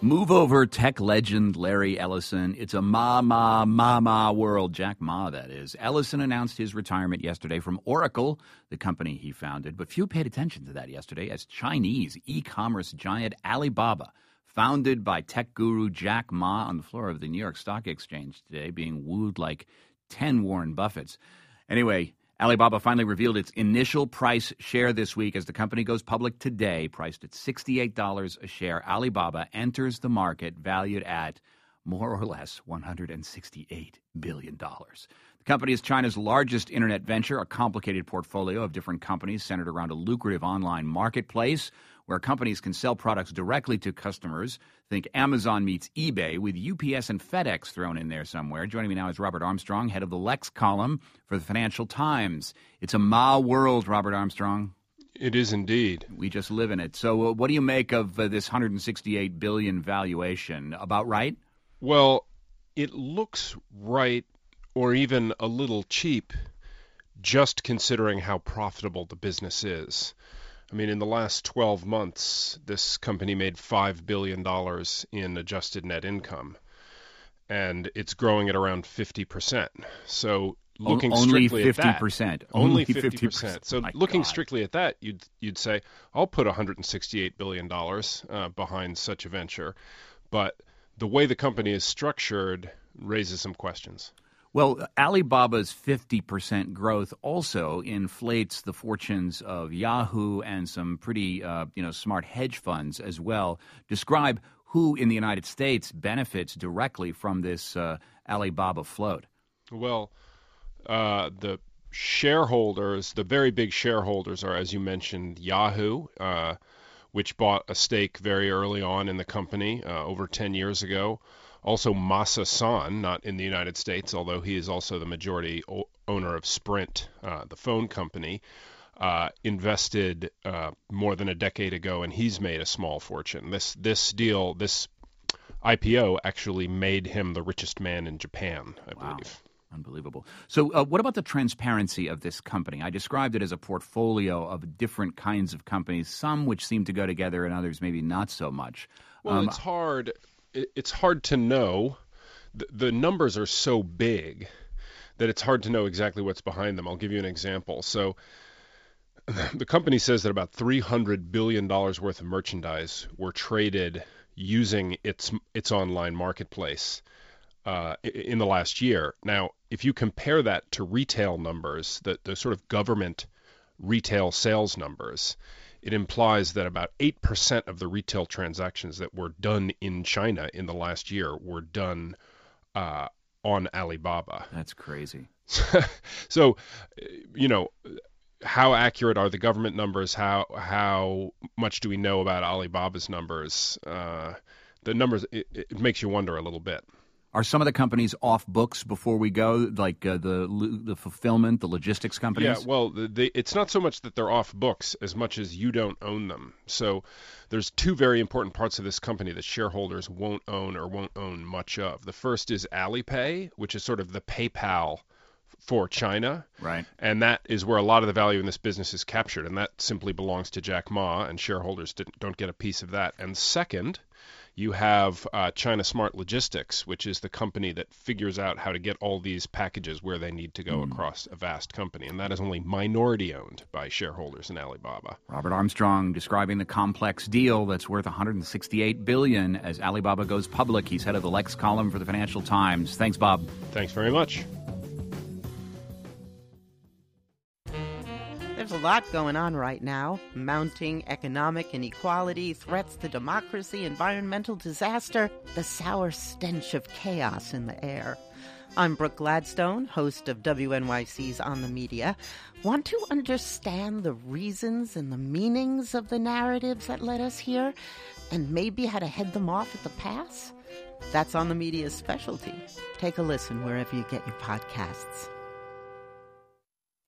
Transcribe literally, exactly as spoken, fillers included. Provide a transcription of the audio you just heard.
Move over tech legend Larry Ellison. It's a ma, ma, ma, ma world. Jack Ma, that is. Ellison announced his retirement yesterday from Oracle, the company he founded. But few paid attention to that yesterday as Chinese e-commerce giant Alibaba, founded by tech guru Jack Ma on the floor of the New York Stock Exchange today, being wooed like ten Warren Buffetts. Anyway, Alibaba finally revealed its initial price share this week as the company goes public today, priced at sixty-eight dollars a share. Alibaba enters the market valued at more or less one hundred sixty-eight billion dollars. The company is China's largest internet venture, a complicated portfolio of different companies centered around a lucrative online marketplace where companies can sell products directly to customers. Think Amazon meets eBay with U P S and FedEx thrown in there somewhere. Joining me now is Robert Armstrong, head of the Lex column for the Financial Times. It's a Ma world, Robert Armstrong. It is indeed. We just live in it. So uh, what do you make of uh, this one hundred sixty-eight billion dollars valuation? About right? Well, it looks right or even a little cheap, just considering how profitable the business is. I mean, in the last twelve months, this company made five billion dollars in adjusted net income, and it's growing at around fifty percent. So looking only strictly fifty percent. at that, only fifty fifty percent. percent. So My looking God. strictly at that, you'd you'd say, I'll put one hundred sixty-eight billion dollars uh, behind such a venture. But the way the company is structured raises some questions. Well, Alibaba's fifty percent growth also inflates the fortunes of Yahoo and some pretty, uh, you know, smart hedge funds as well. Describe who in the United States benefits directly from this uh, Alibaba float. Well, uh, the shareholders, the very big shareholders are, as you mentioned, Yahoo, uh, which bought a stake very early on in the company uh, over ten years ago. Also, Masa Son, not in the United States, although he is also the majority o- owner of Sprint, uh, the phone company, uh, invested uh, more than a decade ago, and he's made a small fortune. This this deal, this I P O, actually made him the richest man in Japan, I Wow. believe. Unbelievable. So uh, what about the transparency of this company? I described it as a portfolio of different kinds of companies, some which seem to go together and others maybe not so much. Well, Um, it's hard. It's hard to know. The, the numbers are so big that it's hard to know exactly what's behind them. I'll give you an example. So the company says that about three hundred billion dollars worth of merchandise were traded using its its online marketplace uh, in the last year. Now, if you compare that to retail numbers, the, the sort of government retail sales numbers, it implies that about eight percent of the retail transactions that were done in China in the last year were done uh, on Alibaba. That's crazy. So, you know, how accurate are the government numbers? How how much do we know about Alibaba's numbers? Uh, the numbers, it, it makes you wonder a little bit. Are some of the companies off books before we go, like uh, the the fulfillment, the logistics companies? Yeah, well, the, the, it's not so much that they're off books as much as you don't own them. So there's two very important parts of this company that shareholders won't own or won't own much of. The first is Alipay, which is sort of the PayPal for China. Right. And that is where a lot of the value in this business is captured, and that simply belongs to Jack Ma, and shareholders didn't, don't get a piece of that. And second, you have uh, China Smart Logistics, which is the company that figures out how to get all these packages where they need to go mm. across a vast company. And that is only minority owned by shareholders in Alibaba. Robert Armstrong describing the complex deal that's worth one hundred sixty-eight billion dollars as Alibaba goes public. He's head of the Lex column for the Financial Times. Thanks, Bob. Thanks very much. There's a lot going on right now. Mounting economic inequality, threats to democracy, environmental disaster, the sour stench of chaos in the air. I'm Brooke Gladstone, host of W N Y C's On the Media. Want to understand the reasons and the meanings of the narratives that led us here, and maybe how to head them off at the pass? That's On the Media's specialty. Take a listen wherever you get your podcasts.